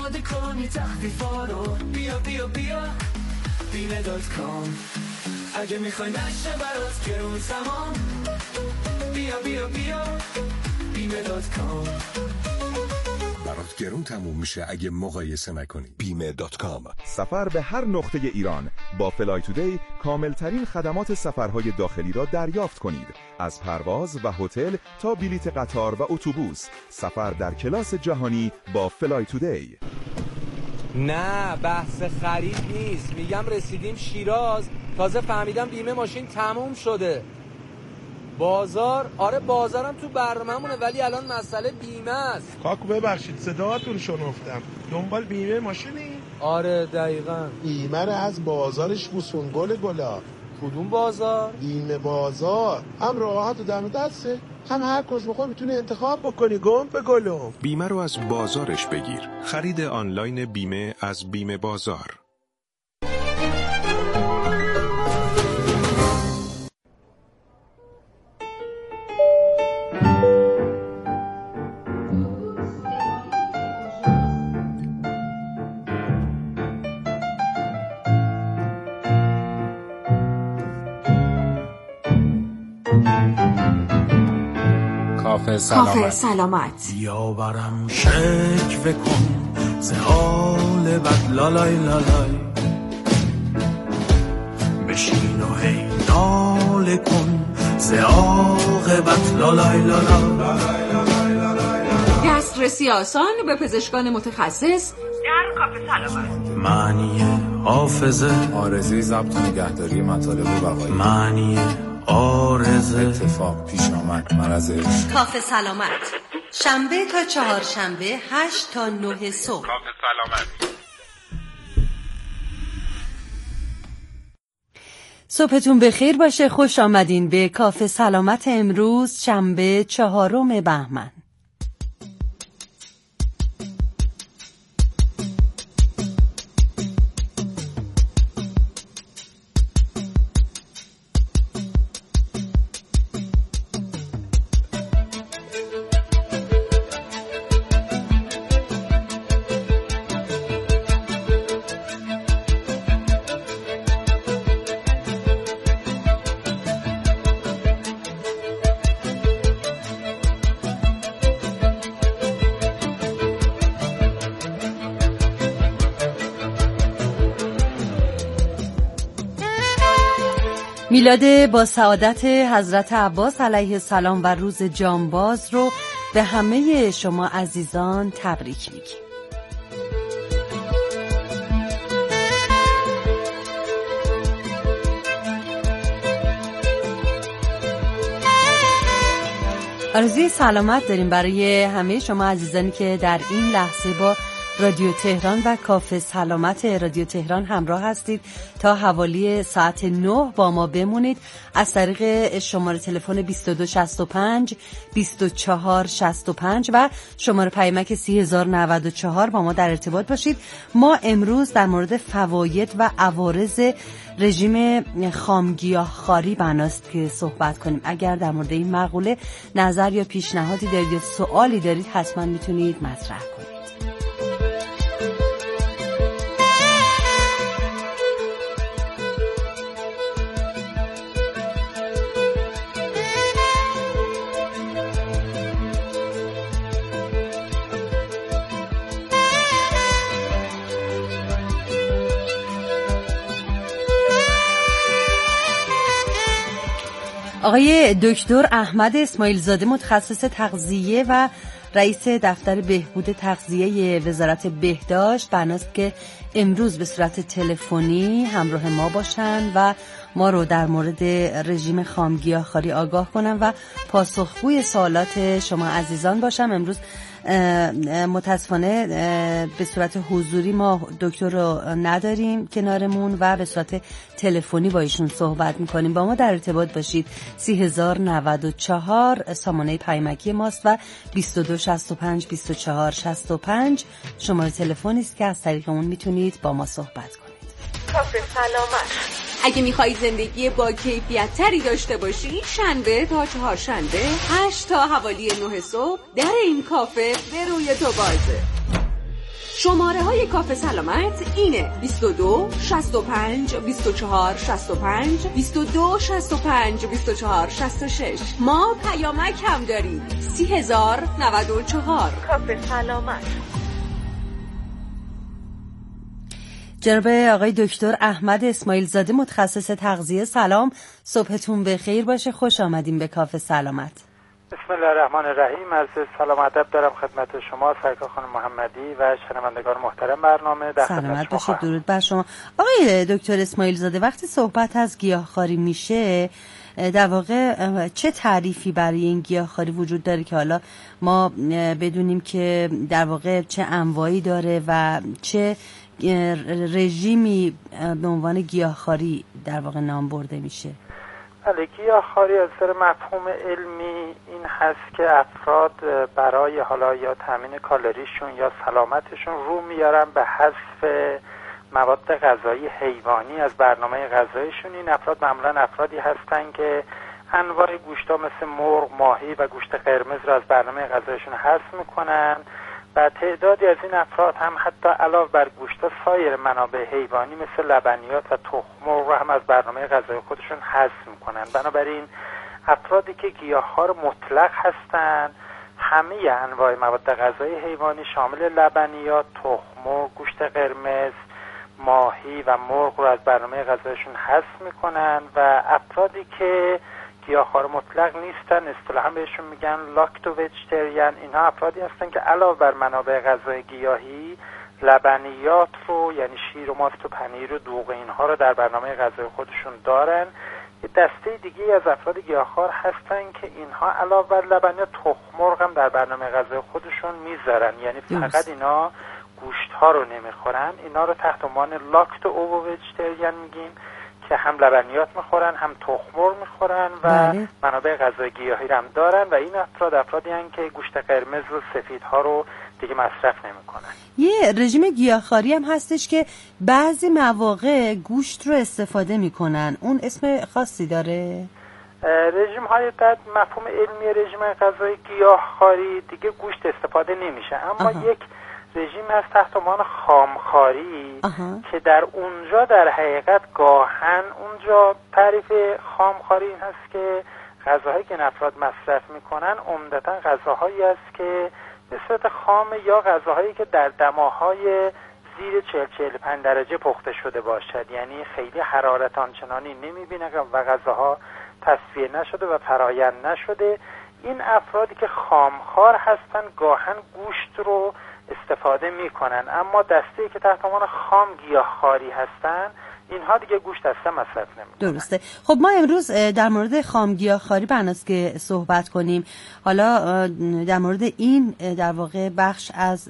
استفاده کنی تخفیفا رو. بیا بیا بیا بیمه.com. اگه میخوای نشه برات گرون تمام، بیا بیا بیا بیمه.com. برات گرون تموم میشه اگه مقایسه نکنی. بیمه.com. سفر به هر نقطه ایران با فلای تودی کاملترین خدمات سفرهای داخلی را دریافت کنید. از پرواز و هتل تا بلیت قطار و اتوبوس، سفر در کلاس جهانی با فلای تودی. نه بحث خرید نیست، میگم رسیدیم شیراز، تازه فهمیدم بیمه ماشین تموم شده. بازار، آره بازارم تو برنامه‌مونه، ولی الان مسئله بیمه است. کاکو ببخشید صداتون شنفتم، دنبال بیمه ماشینی؟ آره دقیقاً. بیمه رو از بازارش بوسون گلا. کدوم بازار؟ بیمه بازار، هم راحت و دم دسته، هم هر کس بخوای میتونه انتخاب بکنی. گم به گلم. بیمه رو از بازارش بگیر. خرید آنلاین بیمه از بیمه بازار. کافه سلامت. بیا برم شکوه کن ز حال بد لالای لالای، بشین و هی ناله کن ز عاقبت لالای لالای. دسترسی آسان به پزشکان متخصص در کافه سلامت. معنی حافظه، آرزوی ضبط و نگهداری مطالب و بقایی، معنی آرزه، اتفاق پیش آمد، مرض عشق. کافه سلامت، شنبه تا چهارشنبه 8 تا 9 صبح. کافه سلامت. صبحتون بخیر باشه. خوش آمدین به کافه سلامت امروز شنبه 4 بهمن. میلاد با سعادت حضرت عباس علیه السلام و روز جانباز رو به همه شما عزیزان تبریک میگیم. آرزوی سلامت داریم برای همه شما عزیزانی که در این لحظه با رادیو تهران و کافه سلامت رادیو تهران همراه هستید. تا حوالی ساعت 9 با ما بمونید. از طریق شماره تلفن 2265 2465 و شماره پیامک 3094 با ما در ارتباط باشید. ما امروز در مورد فواید و عوارض رژیم خامگیاهخواری بناست که صحبت کنیم. اگر در مورد این مقوله نظر یا پیشنهادی دارید یا سوالی دارید حتما میتونید مطرح کنید. آقای دکتر احمد اسماعیل زاده متخصص تغذیه و رئیس دفتر بهبود تغذیه وزارت بهداشت بناست که امروز به صورت تلفنی همراه ما باشن و ما رو در مورد رژیم خامگیاهخواری آگاه کنن و پاسخگوی سوالات شما عزیزان باشم. امروز متاسفانه به صورت حضوری ما دکتر رو نداریم کنارمون و به صورت تلفنی با ایشون صحبت میکنیم. با ما در ارتباط باشید. 3094 سامانه پیامکی ماست و 2265 2465 شماره تلفنی است که از طریق اون میتونید با ما صحبت کنید. کافه سلامت. اگه میخوایی زندگی با کیفیت تری داشته باشی، شنبه تا چهارشنبه 8 تا حوالی 9 صبح در این کافه به روی تو بازه. شماره های کافه سلامت اینه: 22 65 24 65 22 65 24 66. ما پیامک هم داریم: 30094. کافه سلامت. جناب آقای دکتر احمد اسماعیل زاده، متخصص تغذیه، سلام، صبحتون بخیر باشه، خوش آمدیم به کافه سلامت. بسم الله الرحمن الرحیم. از سلام ادب دارم خدمت شما سرکار خانم محمدی و شنوندگان محترم برنامه. در سلامت باشید. درود بر شما آقای دکتر اسماعیل زاده. وقتی صحبت از گیاهخواری میشه، در واقع چه تعریفی برای این گیاهخواری وجود داره که حالا ما بدونیم که در واقع چه انواعی داره و چه رژیمی به عنوان گیاهخواری در واقع نام برده میشه؟ بله، گیاهخواری از نظر مفهوم علمی این هست که افراد برای حالا یا تامین کالریشون یا سلامتشون رو میارن به حذف مواد غذایی حیوانی از برنامه غذایشون. این افراد معمولا افرادی هستن که انواع گوشت‌ها مثل مرغ، ماهی و گوشت قرمز رو از برنامه غذایشون حذف میکنن و تعدادی از این افراد هم حتی علاوه بر گوشت سایر منابع حیوانی مثل لبنیات و تخم مرغ رو هم از برنامه غذایی خودشون حذف میکنن. بنابراین افرادی که گیاهخوار مطلق هستن همه انواع مواد غذایی حیوانی شامل لبنیات، تخم مرغ، گوشت قرمز، ماهی و مرغ رو از برنامه غذایشون حذف میکنن و افرادی که گیاهخوار مطلق نیستن اصطلاحا بهشون میگن لاکتو وجتریان. اینها افرادی هستن که علاوه بر منابع غذای گیاهی لبنیات رو یعنی شیر و ماست و پنیر و دوغ اینها رو در برنامه غذای خودشون دارن. یه دسته دیگه از افراد گیاهخوار هستن که اینها علاوه بر لبنیات تخم مرغ هم در برنامه غذای خودشون میذارن، یعنی فقط اینا گوشت ها رو نمیخورن. اینا رو تحت عنوان لاکتو اوو وجتریان میگیم که هم لبنیات میخورن هم تخم مرغ میخورن و منابع غذای گیاهی هم دارن و این افرادی هستن که گوشت قرمز و سفیدها رو دیگه مصرف نمیکنن. یه رژیم گیاهخواری هم هستش که بعضی مواقع گوشت رو استفاده میکنن، اون اسم خاصی داره؟ رژیم های در مفهوم علمی رژیم غذایی گیاهخواری دیگه گوشت استفاده نمیشه، اما یک رژیم هست تحت عنوان خامخواری که در اونجا در حقیقت گاهن اونجا تعریف خامخواری این هست که غذاهایی که افراد مصرف میکنن عمدتا غذاهایی است که به صورت خام یا غذاهایی که در دماهای زیر 40-45 درجه پخته شده باشد، یعنی خیلی حرارت آنچنانی نمیبینه و غذاها تصفیه نشده و فرایند نشده. این افرادی که خامخوار هستن گاهن گوشت رو استفاده میکنن، اما دسته‌ای که تحت عنوان خام گیاهخواری هستن اینها دیگه گوشت اصلا مصرف نمیکنن. درسته. خب ما امروز در مورد خام گیاهخواری برناست که صحبت کنیم. حالا در مورد این در واقع بخش از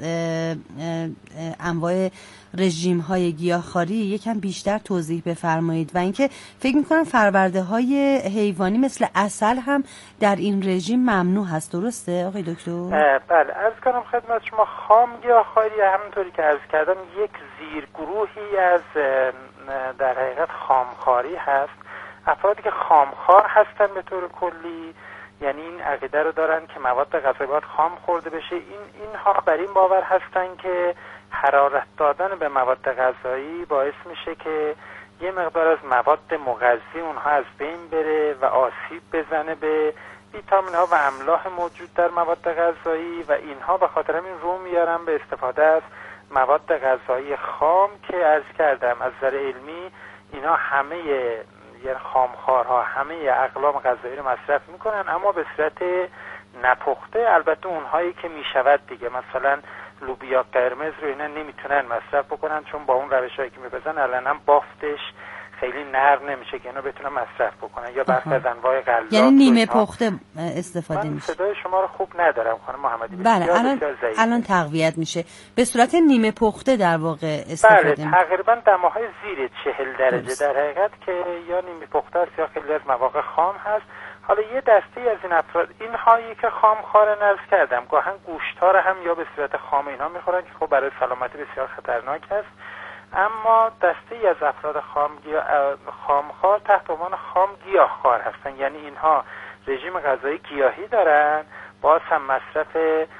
انواع رژیم های گیاهخواری یکم بیشتر توضیح بفرمایید و اینکه فکر میکنم فرورده های حیوانی مثل عسل هم در این رژیم ممنوع هست، درسته آقای دکتر؟ بله، عرض کنم خدمت شما خام گیاهخواری همونطوری که عرض کردم یک زیرگروهی از در حقیقت خامخواری هست. افرادی که خامخوار هستن به طور کلی یعنی این عقیده رو دارن که مواد غذایی باید خام خورده بشه. اینها بر این باور هستن که حرارت دادن به مواد غذایی باعث میشه که یه مقدار از مواد مغذی اونها از بین بره و آسیب بزنه به ویتامین ها و املاح موجود در مواد غذایی و اینها به خاطر همین رو میارن به استفاده از مواد غذایی خام که عرض کردم از نظر علمی اینا همه یعنی خامخوارها همه اقلام غذایی رو مصرف میکنن اما به صورت نپخته. البته اونهایی که میشود دیگه مثلا لوبیا قرمز رو اینا نمیتونن مصرف بکنن چون با اون روشایی که میبزن الان بافتش خیلی نرم نمیشه که اینو بتونن مصرف بکنن یا برخی از انواع غلات یعنی نیمه پخته استفاده میشه. من صدای شما رو خوب ندارم خانم محمدی. بله الان تقویت میشه به صورت نیمه پخته در واقع استفاده میشه. بله تقریبا دماهای زیر 40 درجه در حقیقت که یا نیمه پخته است یا خیلی از مواقع خام هست. حالا یه دسته از این افراد اینهایی که خامخوار نرز کردم گاهن گوشت‌ها رو هم یا به صورت خام اینا میخورن که خب برای سلامتی بسیار خطرناک است. اما دسته از افراد خامخوار تحت عنوان خام گیاهخوار هستن، یعنی اینها رژیم غذایی گیاهی دارن باز هم مصرف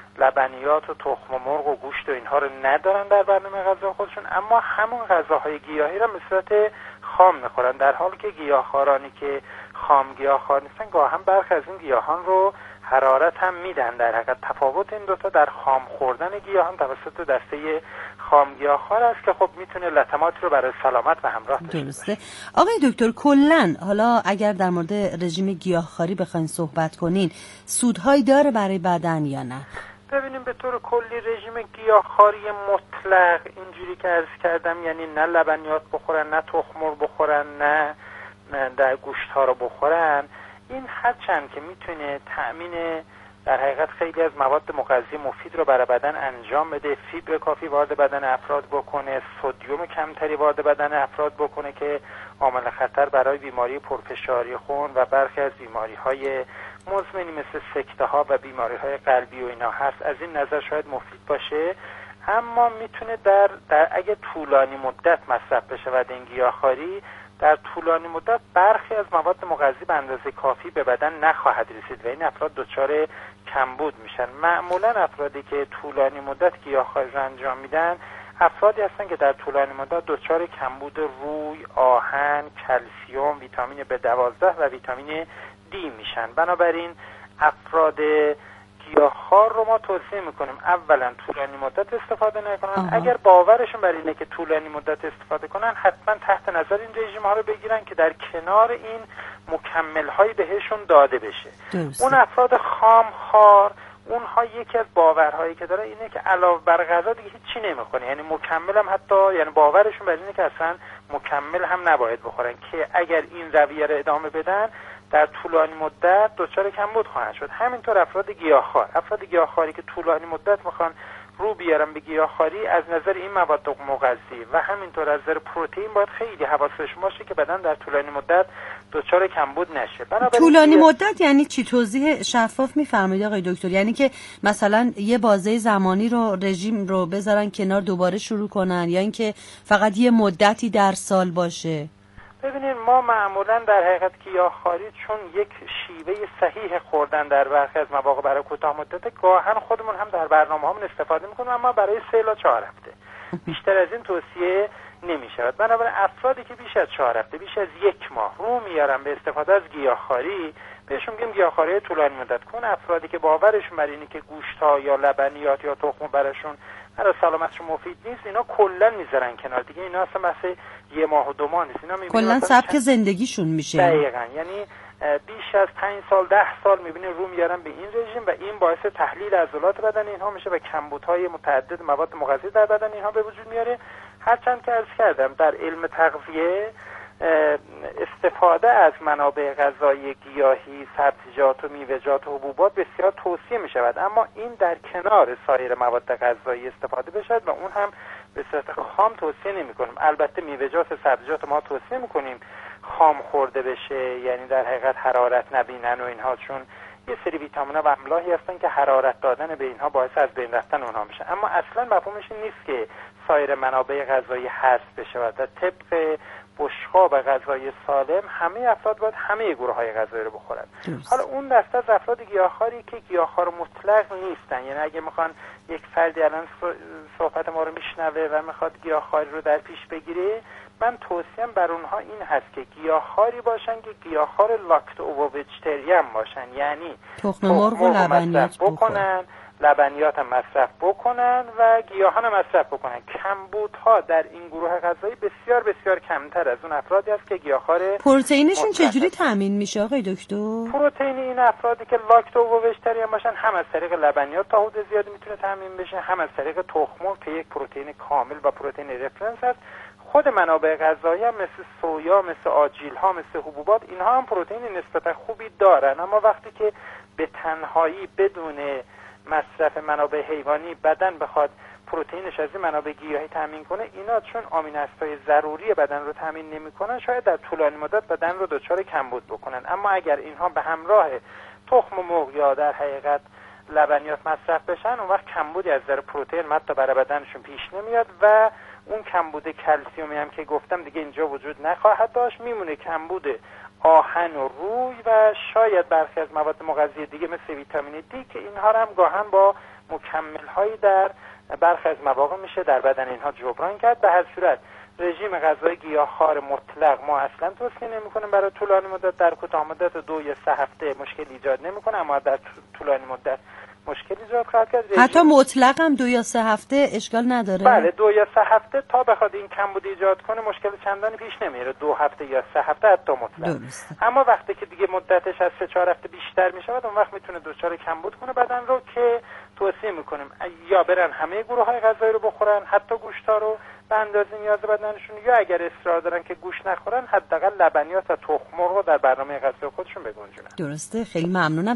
لبنیات و تخم مرغ و گوشت و اینها رو ندارن در برنامه غذا خودشون، اما همون غذاهای گیاهی رو به صورت خام میخورن، در حالی که گیاهخوارانی که خام گیاهخوار نیستن گاهن برخی از این گیاهان رو حرارت هم میدن. در حقیقت تفاوت این دوتا در خام خوردن گیاهان توسط دسته خام گیاهخوار است که خب میتونه لطماتی رو برای سلامت به همراه داشته. درسته. آقای دکتر کلاً حالا اگر در مورد رژیم گیاهخواری بخواین صحبت کنین، سودهایی داره برای بدن یا نه؟ ببینیم به طور کلی رژیم گیاهخواری مطلق اینجوری که عرض کردم، یعنی نه لبنیات بخورن، نه تخم مرغ بخورن، نه در گوشت ها رو بخورن، این هرچند که میتونه تأمین در حقیقت خیلی از مواد مغذی مفید رو برای بدن انجام بده، فیبر کافی وارد بدن افراد بکنه، سدیم کمتری وارد بدن افراد بکنه که عامل خطر برای بیماری پرفشاری خون و برخی از بیماری‌های مزمنی مثل سکته ها و بیماری‌های قلبی و اینا هست، از این نظر شاید مفید باشه، اما میتونه در اگه طولانی مدت مصرف بشه و این گیاهخواری در طولانی مدت برخی از مواد مغذی به اندازه کافی به بدن نخواهد رسید و این افراد دچار کمبود میشن. معمولا افرادی که طولانی مدت گیاهخواری رو انجام میدن افرادی هستن که در طولانی مدت دچار کمبود روی، آهن، کلسیم، ویتامین B12 و ویتامین D میشن. بنابراین افراد گیاهخوار رو ما توصیه میکنیم اولا طولانی مدت استفاده نکنن. اگر باورشون بر اینه که طولانی مدت استفاده کنن حتما تحت نظر این رژیم ها رو بگیرن که در کنار این مکمل هایی بهشون داده بشه. اون افراد خامخوار اونها یکی از باورهایی که داره اینه که علاوه بر غذا دیگه هیچی نمیخوره، یعنی مکمل هم حتی، یعنی باورشون بر اینه که اصلا مکمل هم نباید بخورن که اگر این رویه رو ادامه بدن در طولانی مدت دچار کمبود خواهند شد. همینطور افراد گیاهخواری که طولانی مدت میخوان رو بیارن به گیاهخواری از نظر این مواد مغذی و همینطور از نظر پروتئین باید خیلی حواسشون باشه که بدن در طولانی مدت دچار کمبود نشه. طولانی مدت یعنی چی؟ توضیح شفاف میفرمایید آقای دکتر؟ یعنی که مثلا یه بازه زمانی رو رژیم رو بذارن کنار دوباره شروع کنن یا اینکه فقط یه مدتی در سال باشه؟ ببینید ما معمولا در حقیقت گیاهخواری چون یک شیوه صحیح خوردن در برخی از مواقع برای کوتاه مدت گاهن خودمون هم در برنامه‌هامون استفاده می‌کنیم، اما برای 3 الی 4 هفته بیشتر از این توصیه نمی‌شود. بنابراین افرادی که بیش از 4 هفته، بیش از 1 ماه رو میارن به استفاده از گیاهخواری بهشون میگیم گیاهخواری طولانی مدت کن. افرادی که باورشون بر اینه که گوشت‌ها یا لبنیات یا تخم براشون برای سلامتشون مفید نیست، اینا کلا میذارن کنار دیگه. اینا اصلا بحث 1 ماه و 2 ماه نیست، اینا کلا سبک زندگیشون میشه. دقیقاً، یعنی بیش از 5 سال 10 سال میبینه رو میارن به این رژیم و این باعث تحلیل عضلات بدن اینها میشه و کمبودهای متعدد مواد مغذی در بدن اینها به وجود میاره. هرچند که عرض کردم در علم تغذیه استفاده از منابع غذایی گیاهی، سبزیجات و میوه‌جات و حبوبات بسیار توصیه می شود، اما این در کنار سایر مواد غذایی استفاده بشود و اون هم به صورت خام توصیه نمی کنیم. البته میوه‌جات و سبزیجات ما توصیه می کنیم خام خورده بشه، یعنی در حقیقت حرارت نبینن و اینها، چون یه سری ویتامین‌ها و املاحی هستن که حرارت دادن به اینها باعث از بین رفتن اونها میشه، اما اصلا مفهومش این نیست که سایر منابع غذایی حذف بشه و طبق بشقاب غذایی سالم همه افراد باید همه گروه‌های غذایی رو بخورن. حالا اون دسته از افراد گیاهخواری که گیاهخوار مطلق نیستن، یعنی اگه میخوان یک فردی الان صحبت ما رو میشنوه و میخواد گیاهخواری رو در پیش بگیره، من توصیم بر اونها این هست که گیاهخواری باشن که گیاهخوار لاکتو و وجتریان باشن، یعنی تخم مرغ و لبنیات بکنن، لبنیات هم مصرف بکنن و گیاهان هم مصرف بکنن. کمبودها در این گروه غذایی بسیار بسیار کمتر از اون افرادی است که گیاهخوار. پروتئینشون چجوری تامین میشه آقای دکتر؟ پروتئین این افرادی که لاکتو و وجتریان باشن هم از طریق لبنیات تا حد زیادی میتونه تامین بشه، هم از طریق تخم مرغ که یک پروتئین کامل و پروتئین رفرنس است. خود منابع غذایی هم مثل سویا، مثل آجیل ها، مثل حبوبات، اینها هم پروتئین نسبتا خوبی دارن، اما وقتی که به تنهایی بدون مصرف منابع حیوانی بدن بخواد پروتئینش از این منابع گیاهی تامین کنه، اینا چون آمین اسیدهای ضروری بدن رو تامین نمیکنن شاید در طولانی مدت بدن رو دچار کمبود بکنن. اما اگر اینها به همراه تخم مرغ یا در حقیقت لبنیات مصرف بشن، اون وقت کمبودی از نظر پروتئین حتی برای بدنشون پیش نمیاد و اون کمبود کلسیومی هم که گفتم دیگه اینجا وجود نخواهد داشت، میمونه کمبود آهن و روی و شاید برخی از مواد مغذی دیگه مثل ویتامین دی که اینها هم گاهن با مکمل‌هایی در برخی از مواقع میشه در بدن اینها جبران کرد. به هر صورت رژیم غذایی گیاهخوار مطلق ما اصلا توصیه نمی‌کنیم برای طولانی مدت. در کوتاه مدت 2 یا 3 هفته مشکل ایجاد نمی‌کنه، اما در طولانی مدت مشکل ایجاد خواهد کرد. حتی مطلق هم 2 یا 3 هفته اشکال نداره؟ بله 2 یا 3 هفته تا بخواد این کمبود ایجاد کنه مشکل چندانی پیش نمیره، 2 هفته یا 3 هفته حتی مطلق. درسته. اما وقتی که دیگه مدتش از 3-4 هفته بیشتر میشه اون وقت میتونه دچار کمبود کنه بدن رو که توصیه میکنیم یا برن همه گروه‌های غذایی رو بخورن، حتی گوشت‌ها رو به اندازه نیاز بدنشون، یا اگر اصرار دارن که گوشت نخورن حداقل لبنیات و تخم مرغ رو در برنامه غذایی خودشون بگنجونن. درسته، خیلی ممنونم.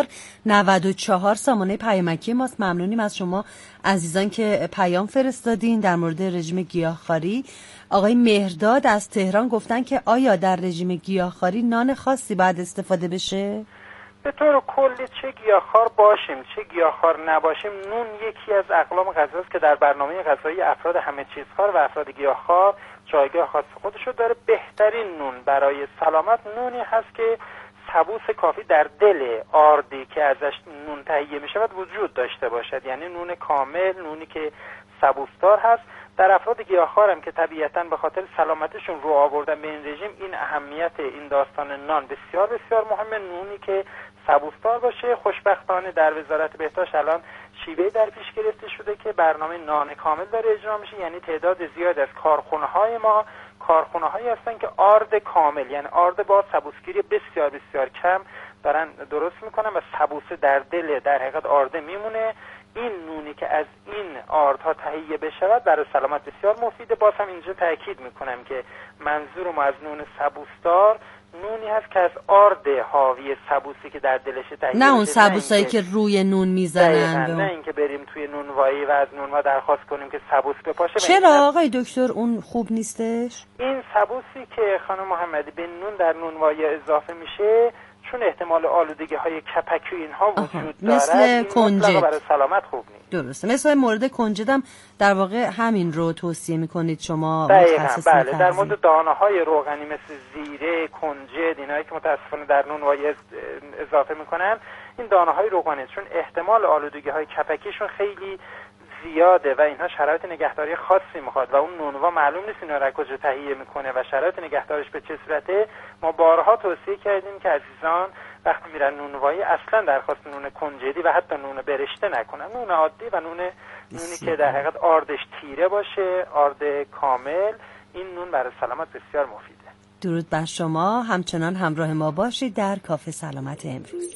30,094 سامانه پیامکی ماست. ممنونیم از شما عزیزان که پیام فرستادین در مورد رژیم گیاهخواری. آقای مهرداد از تهران گفتن که آیا در رژیم گیاهخواری نان خاصی باید استفاده بشه؟ به طور کلی چه گیاهخوار باشیم چه گیاهخوار نباشیم، نون یکی از اقلام غذاست که در برنامه غذایی افراد همه چیزخوار و افراد گیاهخوار جایگاه خاص خودشو داره. بهترین نون برای سلامت نونی هست که سبوس کافی در دل آردی که ازش نون تهیه می شود وجود داشته باشد، یعنی نون کامل، نونی که سبوسدار هست. در افراد گیاهخوار هم که طبیعتاً به خاطر سلامتشون رو آوردن به این رژیم، این اهمیت این داستان نان بسیار بسیار مهمه، نونی که سبوسدار باشه. خوشبختانه در وزارت بهداشت الان شیوهی در پیش گرفته شده که برنامه نان کامل داره اجرا میشه، یعنی تعداد زیاد از کارخونه‌های ما کارخونه‌هایی هستن که آرد کامل، یعنی آرد با سبوسگیری بسیار بسیار کم دارن درست میکنن و سبوسه در دل در حقیقت آرده میمونه. این نونی که از این آردها تهیه بشود برای سلامت بسیار مفیده. باز هم اینجا تاکید میکنم که منظورم از نون سبوسدار نونی هست که از آرد حاوی سبوسی که در دلش تهیه نه اون سبوسایی که روی نون میزنن، نه اینکه بریم توی نونوایی و از نونوا درخواست کنیم که سبوس بپاشه. چرا آقای دکتر اون خوب نیستش؟ این سبوسی که خانم محمدی به نون در نونوایی اضافه میشه چون احتمال آلودگی های کپکی اینها وجود داره، مثل کنجد برای سلامت خوب نیست. درسته، مثل مورد کنجدم در واقع همین رو توصیه میکنید شما متخصص؟ بله، در مورد دانه های روغنی مثل زیره، کنجد، اینایی که متاسفانه در نونوایی اضافه میکنن، این دانه های روغنی چون احتمال آلودگی های کپکیشون خیلی زیاده و اینها شرایط نگهداری خاصی میخواد و اون نونوا معلوم نیست اینا را کجا تهیه میکنه و شرایط نگهداریش به چه صورته. ما بارها توصیه کردیم که عزیزان وقتی میرن نونوایی اصلا درخواست نون کنجدی و حتی نون برشته نکنن، نون عادی و نونی که در حقیقت آردش تیره باشه، آرد کامل. این نون برای سلامت بسیار مفیده. درود بر شما، همچنان همراه ما باشید در کافه سلامت امروز.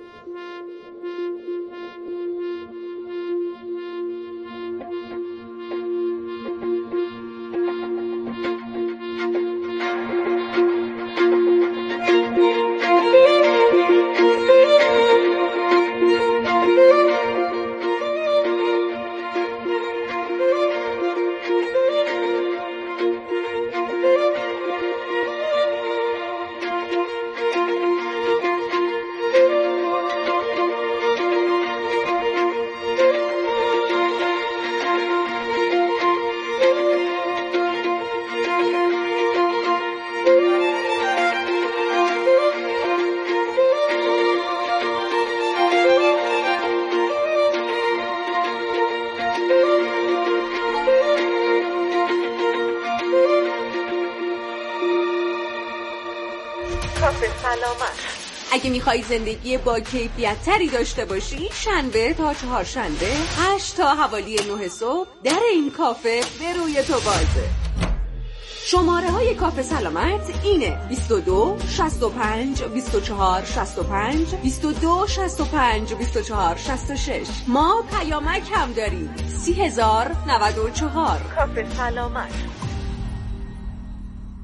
اگه میخوای زندگی با کیفیت تری داشته باشی، شنبه تا چهارشنبه 8 تا حوالی 9 صبح در این کافه به روی تو بازه. شماره های کافه سلامت اینه: 22 65 24 65 22 65 24 66. ما پیامک هم داریم: 30,094. کافه سلامت.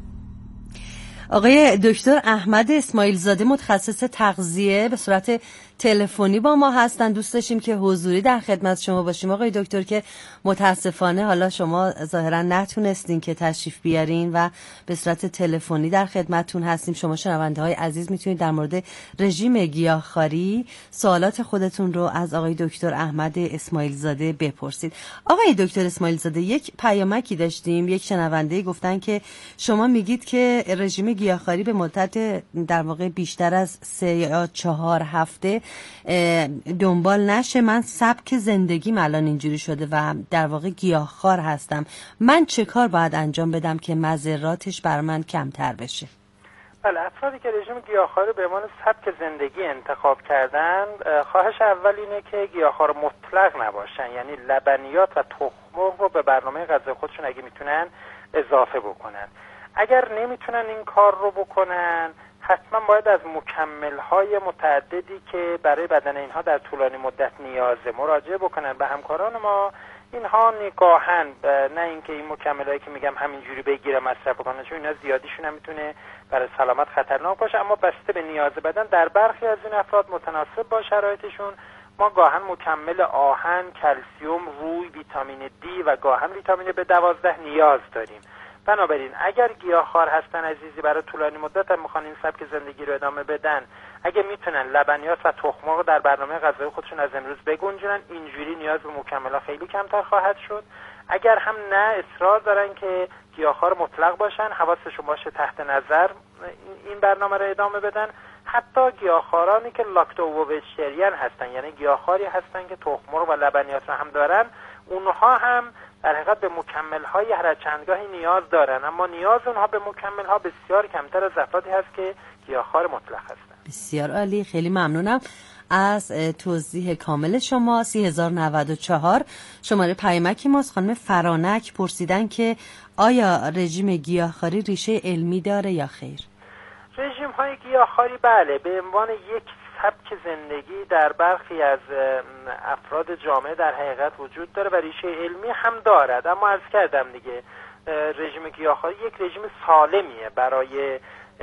آقای دکتر احمد اسماعیل زاده متخصص تغذیه به صورت تلفنی با ما هستن. دوست داشتیم که حضوری در خدمت شما باشیم آقای دکتر، که متاسفانه حالا شما ظاهرا نتونستین که تشریف بیارین و به صورت تلفنی در خدمتتون هستیم. شما شنونده های عزیز میتونید در مورد رژیم گیاهخواری سوالات خودتون رو از آقای دکتر احمد اسماعیل زاده بپرسید. آقای دکتر اسماعیل زاده، یک پیامکی داشتیم، یک شنونده گفتن که شما میگید که رژیم گیاهخواری به مدت در واقع بیشتر از 3 یا 4 هفته دنبال نشه. من سبک زندگیم الان اینجوری شده و در واقع گیاهخوار هستم. من چه کار باید انجام بدم که مضراتش بر من کمتر بشه؟ بله، افرادی که رژیم گیاهخواری به عنوان سبک زندگی انتخاب کردن، خواهش اول اینه که گیاهخوار مطلق نباشن، یعنی لبنیات و تخم‌مرغ رو به برنامه غذایی خودشون اگه میتونن اضافه بکنن. اگر نمیتونن این کار رو بکنن، حتما باید از مکمل‌های متعددی که برای بدن اینها در طولانی مدت نیازه مراجعه بکنن به همکاران ما. اینها نگاهن، نه اینکه این مکمل‌هایی که میگم همینجوری بگیره مصرف بکنن، چون اینا زیادیشون هم میتونه برای سلامت خطرناک باشه، اما بسته به نیاز بدن در برخی از این افراد متناسب با شرایطشون ما گاهن مکمل آهن، کلسیم، روی، ویتامین دی و گاهن ویتامین B12 نیاز داریم. بنابراین اگر گیاهخوار هستن عزیزی، برای طولانی مدت هم میخوان این سبک زندگی رو ادامه بدن، اگه میتونن لبنیات و تخم‌مرغ در برنامه غذایی خودشون از امروز بگنجونن، اینجوری نیاز به مکمل‌ها خیلی کمتر خواهد شد. اگر هم نه اصرار دارن که گیاهخوار مطلق باشن، حواسشون باشه تحت نظر این برنامه رو ادامه بدن. حتی گیاهخوارانی که لاکتو ویجیتریان هستن، یعنی گیاهخواری هستن که تخم‌مرغ و لبنیات رو هم دارن، اونها هم در حقیقت به مکمل‌های هر چندگاهی نیاز دارن، اما نیاز اونها به مکمل‌ها بسیار کمتر از افرادی هست که گیاهخوار مطلق هستن. بسیار عالی، خیلی ممنونم از توضیح کامل شما. 3094 شماره پیامکی ماست. خانم فرانک پرسیدن که آیا رژیم گیاهخواری ریشه علمی داره یا خیر؟ رژیم‌های گیاهخواری بله، به عنوان یک سبک زندگی در برخی از افراد جامعه در حقیقت وجود داره و ریشه علمی هم دارد، اما عرض کردم دیگه رژیم گیاهخواری یک رژیم سالمیه برای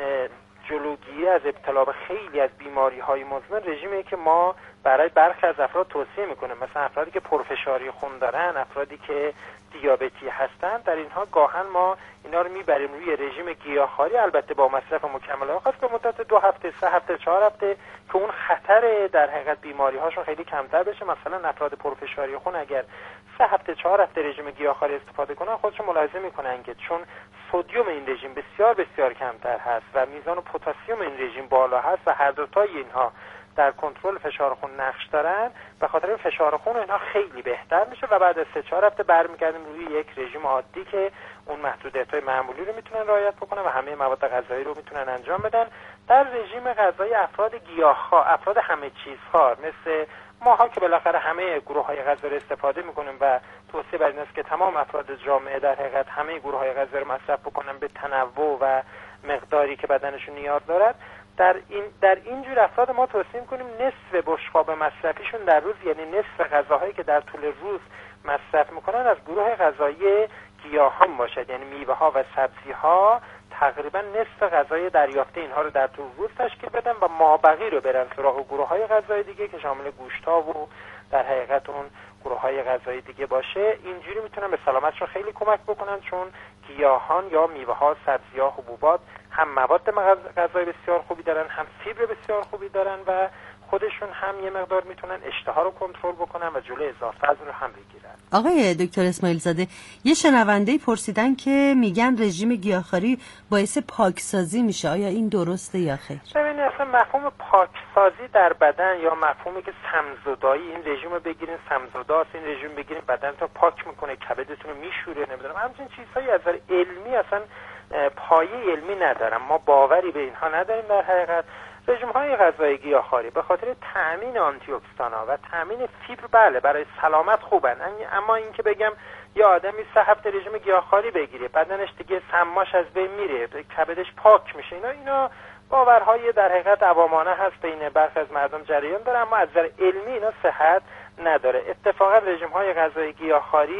جلوگیری از ابتلا به خیلی از بیماری‌های مزمن. رژیمی که ما برای برخی از افراد توصیه میکنیم، مثلا افرادی که پرفشاری خون دارن، افرادی که دیابتی هستن، در اینها گاهن ما اینا رو میبریم روی رژیم گیاهخواری، البته با مصرف مکمل‌ها خاص به مدت 2 هفته، 3 هفته، 4 هفته، که اون خطر در حقیقت بیماری‌هاشون خیلی کمتر بشه. مثلا افراد پرفشاری خون اگر 3 هفته 4 هفته رژیم گیاهخواری استفاده کنن، خودشون ملاحظه میکنن که چون سدیم این رژیم بسیار بسیار کمتر هست و میزان پتاسیم این رژیم بالا هست و هر دو تای اینها در کنترل فشار خون نقش دارن، به خاطر این فشار خون اینها خیلی بهتر میشه و بعد از 3-4 هفته برمیگردیم روی یک رژیم عادی که اون محدودیت‌های معمولی رو میتونن رعایت بکنن و همه مواد غذایی رو میتونن انجام بدن. در رژیم غذایی افراد گیاهخوار، افراد همه چیزخوار مثل ماها که بالاخره همه گروه‌های غذایی رو استفاده میکنیم و توصیه بر این است که تمام افراد جامعه در حقیقت همه گروه‌های غذایی رو مصرف بکنن به تنوع و مقداری که بدنشون نیاز دارد. در این جور افراد ما توصیه می‌کنیم نصف بشقاب مصرفیشون در روز، یعنی نصف غذاهایی که در طول روز مصرف میکنن، از گروه غذایی گیاهان باشد، یعنی میوه‌ها و سبزی‌ها تقریبا نصف غذای دریافته اینها رو در طول روز تشکیل بدن و مابقی رو برن سراغ گروه‌های غذایی دیگه که شامل گوشت‌ها و در حقیقت اون گروه‌های غذایی دیگه باشه. اینجوری میتونن به سلامتشون خیلی کمک بکنن، چون گیاهان یا میوه‌ها، سبزی‌ها، حبوبات هم مواد غذایی بسیار خوبی دارن، هم فیبر بسیار خوبی دارن و خودشون هم یه مقدار میتونن اشتها رو کنترل بکنن و جلوی اضافه وزن رو هم بگیرن. آقای دکتر اسماعیل زاده، یه شنونده پرسیدن که میگن رژیم گیاهخواری باعث پاکسازی میشه، آیا این درسته یا خیر؟ ببینید اصلا مفهوم پاکسازی در بدن یا مفهومی که سمزدایی، این رژیم رو بگیرین سمزداست، این رژیم بگیرین بدنتون پاک میکنه، کبدتون رو میشوره، نمیدونم همچین چیزهایی از نظر علمی اصلا پایه علمی ندارم، ما باوری به اینها نداریم. در حقیقت رژیم‌های غذایی گیاهخواری به خاطر تأمین آنتی اکسیدان‌ها و تأمین فیبر بله برای سلامت خوبن، اما اینکه بگم یه آدمی 3 هفته رژیم گیاهخواری بگیره، بدنش دیگه سماش از بین میره، کبدش پاک میشه، اینا باورهای در حقیقت عوامانه هست، بین برخی از مردم جریان داره، اما از نظر علمی اینا صحت نداره. اتفاقا رژیم‌های غذایی گیاهخواری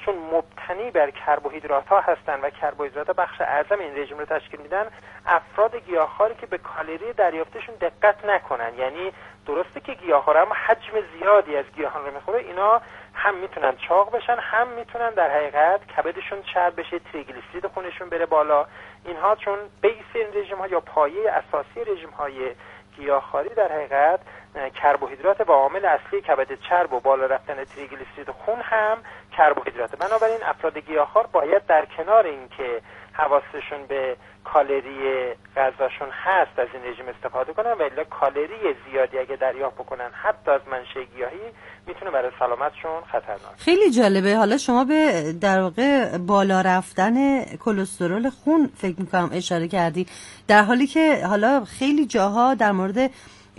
چون مبتنی بر کربوهیدرات‌ها هستن و کربوهیدرات بخش اعظم این رژیم رو تشکیل میدن، افراد گیاهخواری که به کالری دریافتشون دقت نکنن، یعنی درسته که گیاهخوار اما حجم زیادی از گیاهان رو میخوره، اینا هم میتونن چاق بشن، هم میتونن در حقیقت کبدشون چرب بشه، تریگلیسیرید خونشون بره بالا. اینها چون بیس این رژیم ها یا پایه اساسی رژیم های گیاهخواری در حقیقت کربوهیدرات و عامل اصلی کبد چرب و بالا رفتن تریگلیسیرید خون هم کربوهیدرات. بنابراین افراد گیاهخوار باید در کنار اینکه حواسشون به کالری غذاشون هست از این رژیم استفاده کنن، و الا کالری زیادی اگه دریافت بکنن حتی از منشأ گیاهی میتونه برای سلامتشون خطرناک. خیلی جالبه. حالا شما به در واقع بالا رفتن کلسترول خون فکر می‌کنم اشاره کردی، در حالی که حالا خیلی جاها در مورد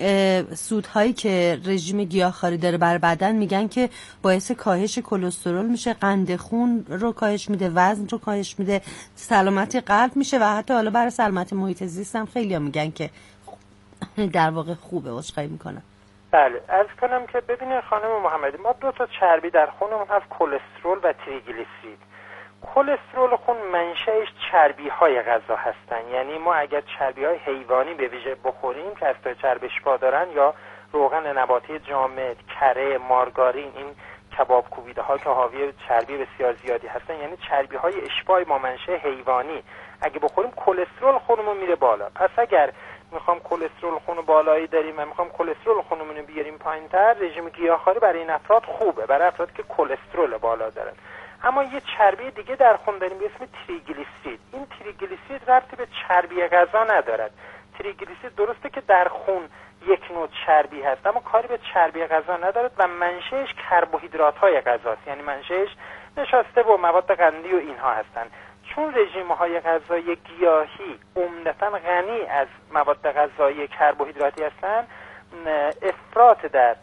سودهایی که رژیم گیاهخواری داره بر بدن میگن که باعث کاهش کلسترول میشه، قند خون رو کاهش میده، وزن رو کاهش میده، سلامتی قلب میشه و حتی حالا برای سلامت محیط زیست هم خیلی میگن که در واقع خوبه. عذرخواهی میکنم. بله، عرض کنم که ببینید خانم محمدی، ما دو تا چربی در خونمون هست، کلسترول و تریگلیسیرید. کلسترول خون منشأش چربی‌های غذا هستن، یعنی ما اگر چربی‌های حیوانی به ویژه بخوریم که از چرب اشباع دارن، یا روغن نباتی جامد، کره، مارگارین، این کباب کوبیده‌ها که حاوی چربی بسیار زیادی هستن، یعنی چربی‌های اشباع با منشأ حیوانی اگه بخوریم کلسترول خونمون میره بالا. پس اگر میخوام کلسترول خون بالایی داریم و میخوام کلسترول خونمون رو بیاریم پایین‌تر، رژیم گیاهخواری برای این افراد خوبه، برای افرادی که کلسترول بالا دارن. اما یه چربی دیگه در خون داریم به اسم تریگلیسیرید. این تریگلیسیرید ربطی به چربی غذا ندارد. تریگلیسیرید درسته که در خون یک نوع چربی هست، اما کاری به چربی غذا ندارد و منشأش کربوهیدرات‌های غذاست، یعنی منشأش نشاسته و مواد قندی و اینها هستن. چون رژیم‌های غذایی گیاهی عمدتاً غنی از مواد غذایی کربوهیدراتی هستن، افراط در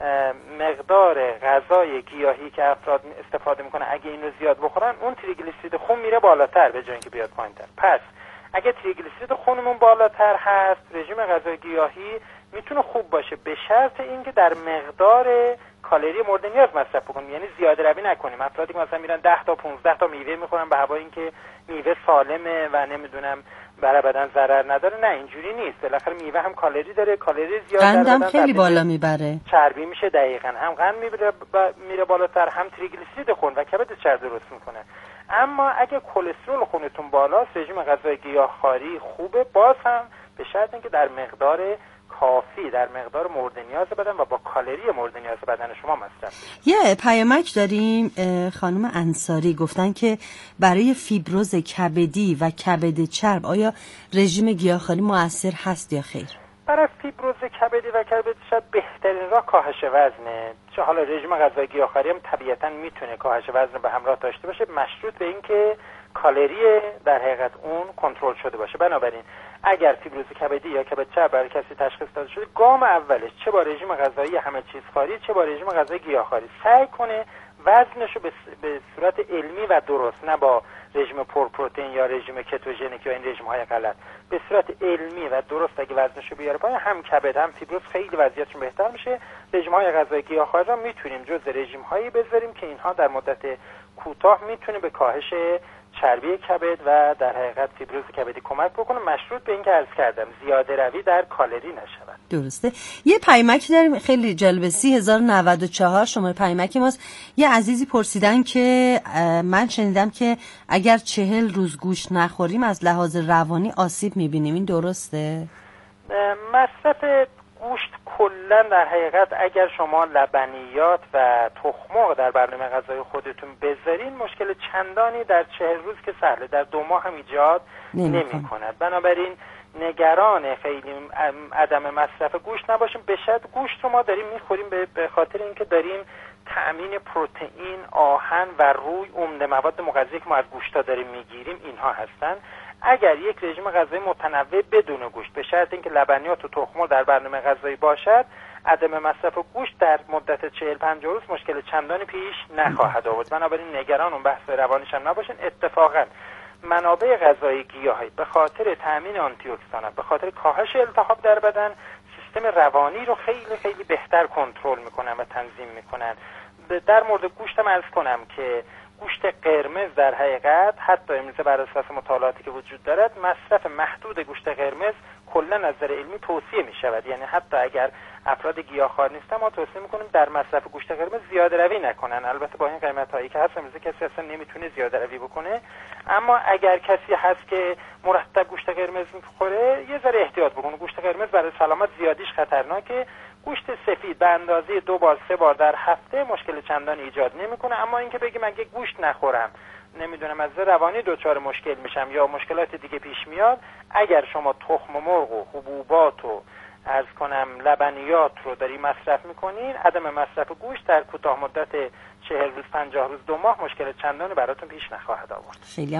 مقدار غذای گیاهی که افراد استفاده میکنن اگه این رو زیاد بخورن، اون تریگلیسیرید خون میره بالاتر به جای اینکه بیاد پایین‌تر. پس اگه تریگلیسیرید خونمون بالاتر هست، رژیم غذای گیاهی میتونه خوب باشه به شرط اینکه در مقدار کالری مورد نیاز مصرف بکنیم، یعنی زیاده روی نکنیم. افرادی که مثلا میرن 10 تا 15 تا میوه میخورن به هوای اینکه میوه سالمه و نمیدونم برای بدن ضرر نداره، نه اینجوری نیست. بالاخره میوه هم کالری داره، کالری زیاد در بدن خیلی بالا میبره، چربی میشه، دقیقاً هم قند میره بالاتر، هم تریگلیسیرید خون و کبد چرب درست میکنه. اما اگه کلسترول خونتون بالاست، رژیم غذای گیاهخواری خوبه، باز هم به شرط اینکه در مقدار کافی، در مقدار مورد نیاز بدن و با کالری مورد نیاز بدن شما مصرف. یه پیامک داریم، خانم انصاری گفتن که برای فیبروز کبدی و کبد چرب آیا رژیم گیاهخواری مؤثر هست یا خیر؟ برای فیبروز کبدی و کبد چرب بهترین راه کاهش وزنه. چه حالا رژیم غذایی گیاهخواری هم طبیعتاً میتونه کاهش وزن به همراه داشته باشه، مشروط به اینکه کالری در حقیقت اون کنترل شده باشه. بنابراین اگر فیبروز کبدی یا کبد چرب برای کسی تشخیص داده شده، گام اولش چه با رژیم غذایی همه چیز خواری، چه با رژیم غذایی گیاهخواری، سعی کنه وزنشو به صورت علمی و درست، نه با رژیم پرپروتئین یا رژیم کتوژنیک یا این رژیم های غلط، به صورت علمی و درست اگه وزنشو بیاره پایین، هم کبد هم فیبروز خیلی وضعیتشون بهتر میشه. رژیم های غذایی گیاهخواری رو میتونیم جز رژیم هایی بذاریم که اینها در مدت کوتاه میتونه به کاهش چربی کبد و در حقیقت فیبروز کبدی کمک بکنه، مشروط به این که عرض کردم زیاده روی در کالری نشود. درسته. یه پیامک داریم خیلی جالبه، 3094 شماره پیامک ماست. یه عزیزی پرسیدن که من شنیدم که اگر 40 روز گوشت نخوریم از لحاظ روانی آسیب میبینیم، این درسته؟ مصرف گوشت کلا در حقیقت اگر شما لبنیات و تخم‌مرغ در برنامه غذایی خودتون بذارین، مشکل چندانی در 40 روز که سهله، در 2 ماه هم ایجاد نمی‌کند. بنابراین نگران خیلی عدم مصرف گوشت نباشیم. به شرط گوشت رو ما داریم می‌خوریم به خاطر اینکه داریم تأمین پروتئین، آهن و روی، عمده مواد مغذی که ما از گوشت‌ها داریم می‌گیریم اینها هستن. اگر یک رژیم غذایی متنوع بدون گوشت، به شرط اینکه لبنیات و تخم‌مرغ در برنامه غذایی باشد، عدم مصرف گوشت در مدت 40-50 روز مشکل چندانی پیش نخواهد آورد. بنابراین نگران اون بحث روانیش هم نباشین. اتفاقاً منابع غذایی گیاهی به خاطر تامین آنتی اکسیدانت، به خاطر کاهش التهاب در بدن، سیستم روانی رو خیلی خیلی بهتر کنترل میکنن و تنظیم میکنن. در مورد گوشت هم عرض کنم که گوشت قرمز در حقیقت حتی امروزه بر اساس مطالعاتی که وجود دارد مصرف محدود گوشت قرمز کلا از نظر علمی توصیه می شود. یعنی حتی اگر افراد گیاهخوار نیستن ما توصیه میکنیم در مصرف گوشت قرمز زیاده روی نکنن. البته با این قیمت هایی که هست امروزه کسی اصلا نمیتونه زیاده روی بکنه، اما اگر کسی هست که مرتب گوشت قرمز میخوره یه ذره احتیاط بکنه. گوشت قرمز برای سلامت زیادیش خطرناکه. گوشت سفید به اندازه 2 بار 3 بار در هفته مشکل چندانی ایجاد نمیکنه. اما اینکه بگیم اگه گوشت نخورم نمیدونم از روانی دچار مشکل میشم یا مشکلات دیگه پیش میاد، اگر شما تخم مرغ و حبوبات و عرض کنم لبنیات رو داری مصرف میکنین، عدم مصرف گوشت در کوتاه مدت 40 روز 50 روز 2 ماه مشکل چندانی براتون پیش نخواهد آورد.